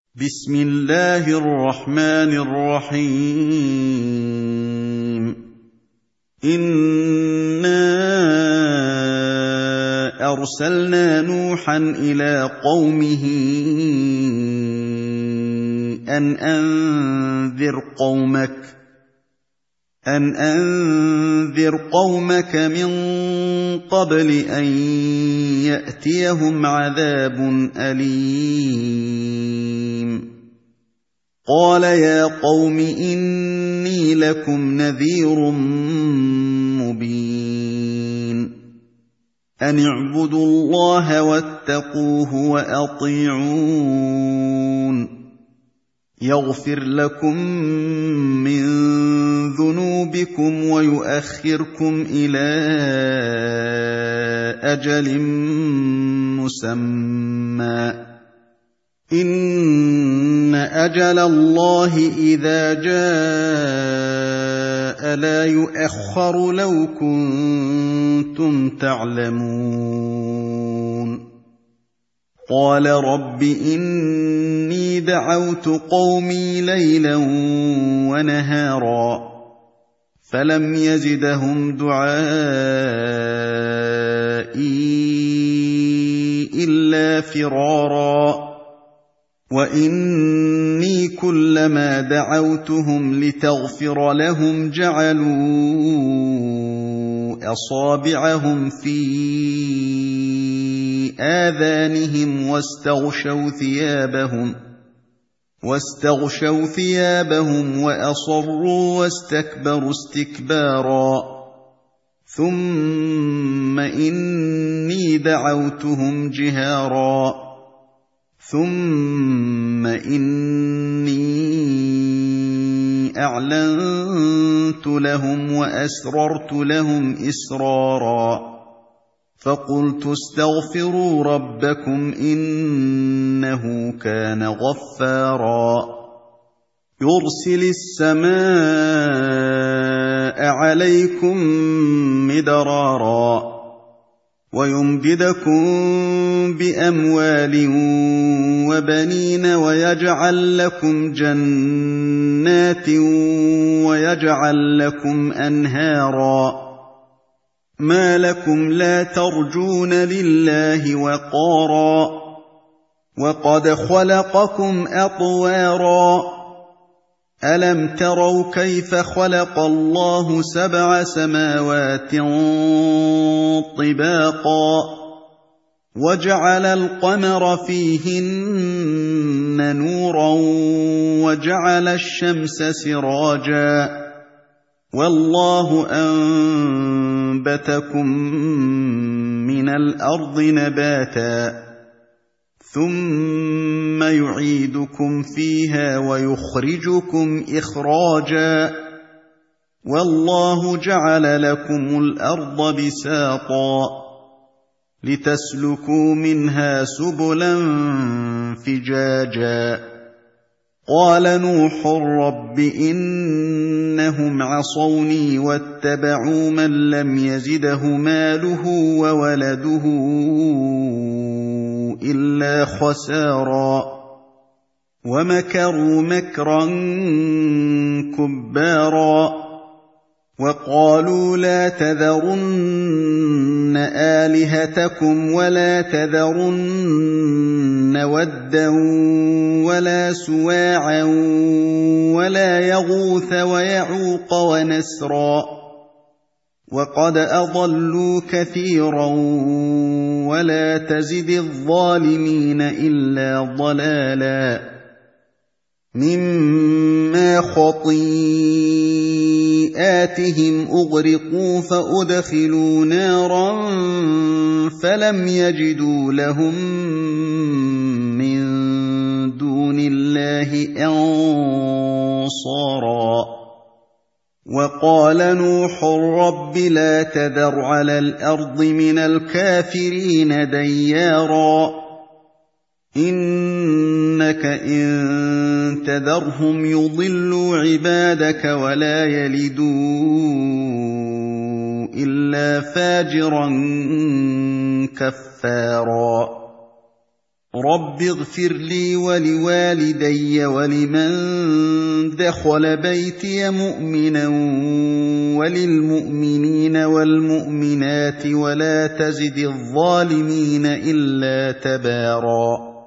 بسم الله الرحمن الرحيم إنا أرسلنا نوحا إلى قومه أن أنذر قومك من قبل أن يأتيهم عذاب أليم قال يا قوم إني لكم نذير مبين أن اعبدوا الله واتقوه وأطيعون يغفر لكم من ذنوبكم ويؤخركم إلى أجل مسمى إن أجل الله إذا جاء لا يؤخر لو كنتم تعلمون قال رب إني دعوت قومي ليلا ونهارا فلم يزدهم دعائي إلا فرارا وإني كلما دعوتهم لتغفر لهم جعلوا أصابعهم في آذانهم واستغشوا ثيابهم وأصروا واستكبروا استكبارا ثم إني دعوتهم جهارا ثم إني أعلنت لهم وأسررت لهم إسرارا فقلت استغفروا ربكم إنه كان غفارا يرسل السماء عليكم مدرارا ويمددكم بأموال وبنين ويجعل لكم جنات ويجعل لكم أنهارا ما لكم لا ترجون لله وقارا وقد خلقكم أطوارا ألم تروا كيف خلق الله 7 سماوات طباقا وجعل القمر فيهن نورا وجعل الشمس سراجا والله أنبتكم من الأرض نباتا ثم يعيدكم فيها ويخرجكم إخراجا والله جعل لكم الأرض بساطا لتسلكوا منها سبلا فجاجا قال نوح رب إنهم عصوني واتبعوا من لم يزده ماله وولده إلا خسارا ومكروا مكرا كبارا وقالوا لا تذرن آلهتكم ولا تذرن ودا ولا سواعا ولا يغوث ويعوق ونسرا وقد أضلوا كثيرا ولا تزد الظالمين إلا ضلالا مما خطيئاتهم أغرقوا فأدخلوا نارا فلم يجدوا لهم من دون الله أنصارا وقال نوح رب لا تذر على الأرض من الكافرين ديارا إنك إن تذرهم يضلوا عبادك ولا يلدوا إلا فاجرا كفارا رَبِّ اغْفِرْ لِي وَلِوَالِدَيَّ وَلِمَن دَخَلَ بَيْتِيَ مُؤْمِنًا وَلِلْمُؤْمِنِينَ وَالْمُؤْمِنَاتِ وَلَا تَزِدِ الظَّالِمِينَ إِلَّا تَبَارًا